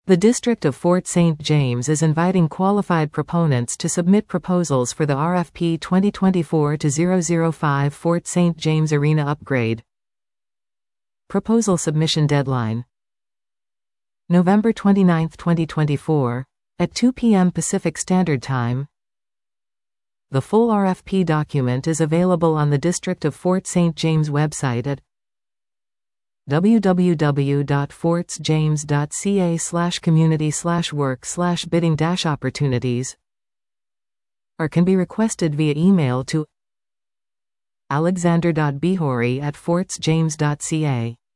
The District of Fort St. James is inviting qualified proponents to submit proposals for the RFP 2024-005 Fort St. James Arena upgrade. Proposal submission deadline: November 29, 2024, at 2 p.m. Pacific Standard Time. The full RFP document is available on the District of Fort St. James website at www.fortsjames.ca/community/work/bidding-opportunities, or can be requested via email to alexander.bihori@fortsjames.ca.